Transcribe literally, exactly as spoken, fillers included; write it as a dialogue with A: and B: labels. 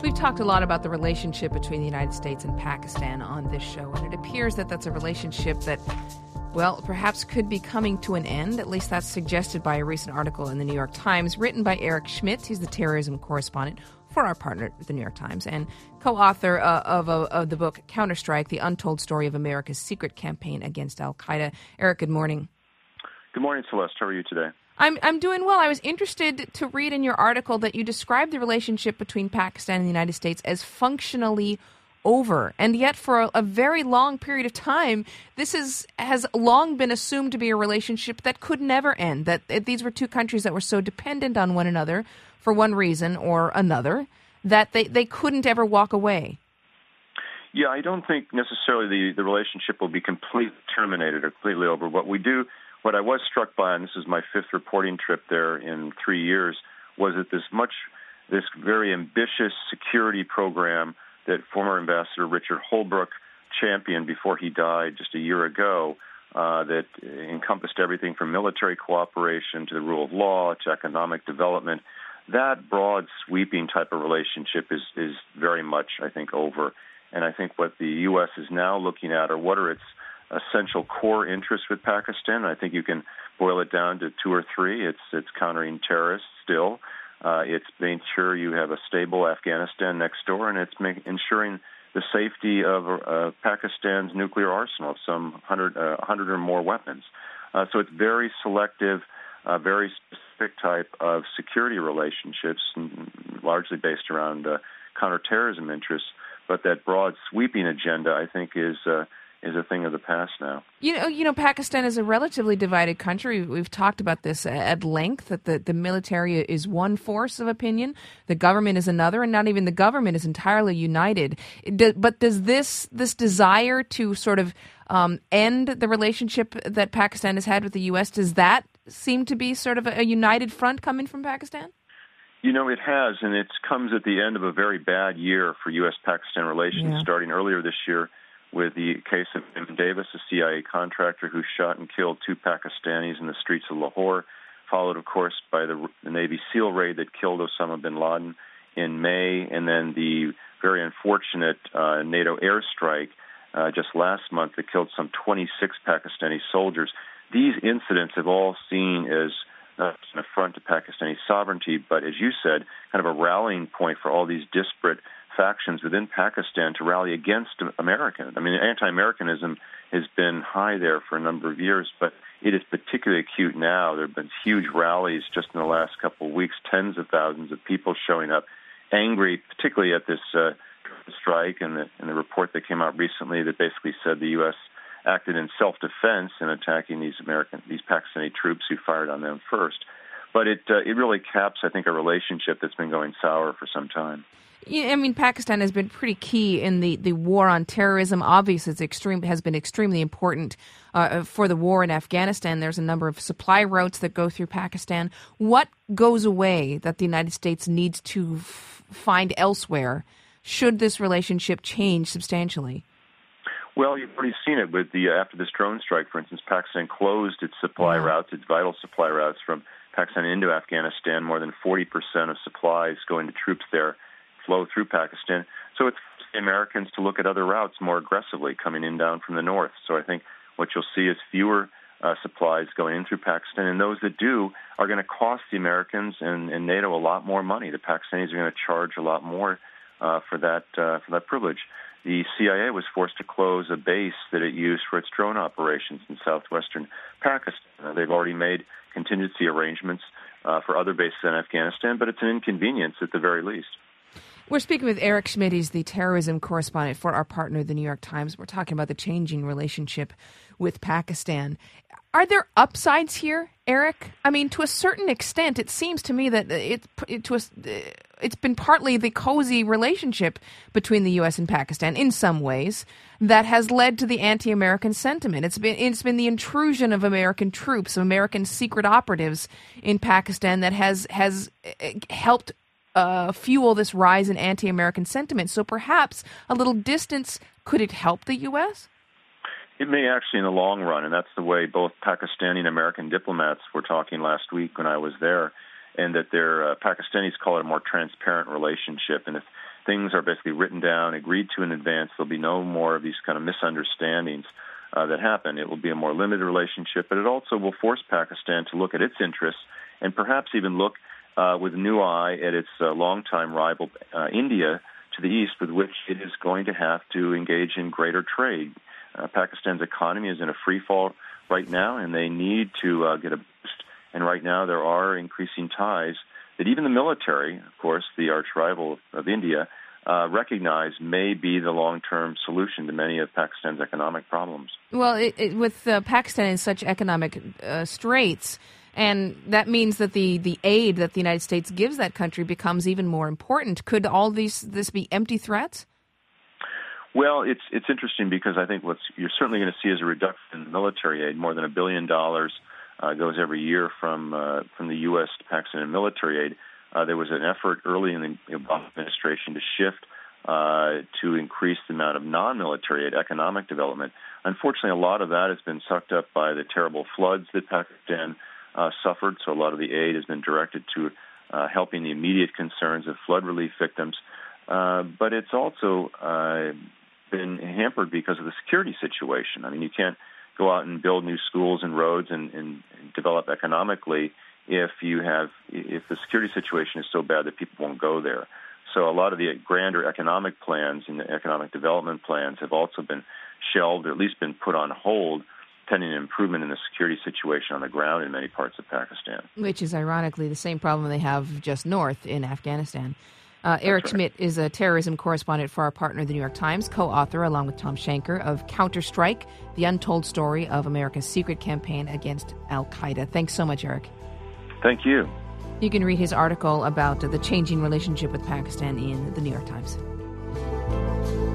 A: We've talked a lot about the relationship between the United States and Pakistan on this show, and it appears that that's a relationship that, well, perhaps could be coming to an end. At least that's suggested by a recent article in the New York Times written by Eric Schmidt. He's the terrorism correspondent for our partner, the New York Times, and co-author uh, of, uh, of the book Counterstrike, The Untold Story of America's Secret Campaign Against al-Qaeda. Eric, good morning.
B: Good morning, Celeste. How are you today?
A: I'm I'm doing well. I was interested to read in your article that you described the relationship between Pakistan and the United States as functionally over. And yet for a, a very long period of time, this is has long been assumed to be a relationship that could never end, that, that these were two countries that were so dependent on one another for one reason or another that they, they couldn't ever walk away.
B: Yeah, I don't think necessarily the, the relationship will be completely terminated or completely over. What we do What I was struck by, and this is my fifth reporting trip there in three years, was that this much, this very ambitious security program that former Ambassador Richard Holbrooke championed before he died just a year ago, uh, that encompassed everything from military cooperation to the rule of law to economic development. That broad, sweeping type of relationship is, is very much, I think, over. And I think what the U S is now looking at are what are its essential core interests with Pakistan. I think you can boil it down to two or three. It's it's countering terrorists still. Uh, it's making sure you have a stable Afghanistan next door, and it's make, ensuring the safety of uh, Pakistan's nuclear arsenal of some hundred, uh, hundred or more weapons. Uh, so it's very selective, uh, very specific type of security relationships, largely based around uh, counterterrorism interests. But that broad sweeping agenda, I think, is uh, is a thing of the past now.
A: You know, you know, Pakistan is a relatively divided country. We've talked about this at length, that the, the military is one force of opinion, the government is another, and not even the government is entirely united. But does this this desire to sort of um, end the relationship that Pakistan has had with the U S, does that seem to be sort of a united front coming from Pakistan?
B: You know, it has, and it comes at the end of a very bad year for U S Pakistan relations, yeah. Starting earlier this year with the case of Tim Davis, a C I A contractor who shot and killed two Pakistanis in the streets of Lahore, followed, of course, by the, the Navy SEAL raid that killed Osama bin Laden in May, and then the very unfortunate uh, NATO airstrike uh, just last month that killed some twenty-six Pakistani soldiers. These incidents have all seen as not an affront to Pakistani sovereignty, but as you said, kind of a rallying point for all these disparate factions within Pakistan to rally against America. I mean, anti-Americanism has been high there for a number of years, but it is particularly acute now. There have been huge rallies just in the last couple of weeks, tens of thousands of people showing up, angry, particularly at this uh, strike and the, and the report that came out recently that basically said the U S acted in self-defense in attacking these American, these Pakistani troops who fired on them first. But it uh, it really caps, I think, a relationship that's been going sour for some time.
A: Yeah, I mean, Pakistan has been pretty key in the, the war on terrorism. Obviously, it's extreme has been extremely important uh, for the war in Afghanistan. There's a number of supply routes that go through Pakistan. What goes away that the United States needs to f- find elsewhere should this relationship change substantially?
B: Well, you've already seen it with the uh, after this drone strike, for instance. Pakistan closed its supply yeah. routes, its vital supply routes from Pakistan into Afghanistan. More than forty percent of supplies going to troops there flow through Pakistan. So it's the Americans to look at other routes more aggressively coming in down from the north. So I think what you'll see is fewer uh, supplies going in through Pakistan, and those that do are going to cost the Americans and, and NATO a lot more money. The Pakistanis are going to charge a lot more uh, for that uh, for that privilege. The C I A was forced to close a base that it used for its drone operations in southwestern Pakistan. Uh, they've already made contingency arrangements uh, for other bases in Afghanistan, but it's an inconvenience at the very least.
A: We're speaking with Eric Schmidt. He's the terrorism correspondent for our partner, the New York Times. We're talking about the changing relationship with Pakistan. Are there upsides here, Eric? I mean, to a certain extent, it seems to me that it, it to a, it's been partly the cozy relationship between the U S and Pakistan in some ways that has led to the anti-American sentiment. It's been it's been the intrusion of American troops, of American secret operatives in Pakistan that has has helped Uh, fuel this rise in anti-American sentiment. So perhaps a little distance, could it help the U S?
B: It may actually in the long run, and that's the way both Pakistani and American diplomats were talking last week when I was there, and that their uh, Pakistanis call it a more transparent relationship. And if things are basically written down, agreed to in advance. There'll be no more of these kind of misunderstandings uh, that happen. It will be a more limited relationship, but it also will force Pakistan to look at its interests and perhaps even look uh, with a new eye at its uh, longtime rival, uh, India, to the east, with which it is going to have to engage in greater trade. Uh, Pakistan's economy is in a free fall right now, and they need to uh, get a boost. And right now there are increasing ties that even the military, of course, the arch rival of India, uh, recognize may be the long-term solution to many of Pakistan's economic problems.
A: Well, it, it, with uh, Pakistan in such economic uh, straits, and that means that the, the aid that the United States gives that country becomes even more important. Could all these this be empty threats?
B: Well, it's it's interesting because I think what you're certainly going to see is a reduction in military aid. More than a billion dollars uh, goes every year from uh, from the U S to Pakistan in military aid. Uh, there was an effort early in the Obama administration to shift uh, to increase the amount of non-military aid, economic development. Unfortunately, a lot of that has been sucked up by the terrible floods that Pakistan uh, suffered. So a lot of the aid has been directed to uh, helping the immediate concerns of flood relief victims. Uh, but it's also uh, been hampered because of the security situation. I mean, you can't go out and build new schools and roads and, and, and develop economically if you have if the security situation is so bad that people won't go there. So a lot of the grander economic plans and the economic development plans have also been shelved or at least been put on hold, pending an improvement in the security situation on the ground in many parts of Pakistan.
A: Which is ironically the same problem they have just north in Afghanistan. Uh, Eric right. Schmidt is a terrorism correspondent for our partner, The New York Times, co-author, along with Tom Shanker, of Counterstrike, The Untold Story of America's Secret Campaign Against al-Qaeda. Thanks so much, Eric.
B: Thank you.
A: You can read his article about the changing relationship with Pakistan in The New York Times.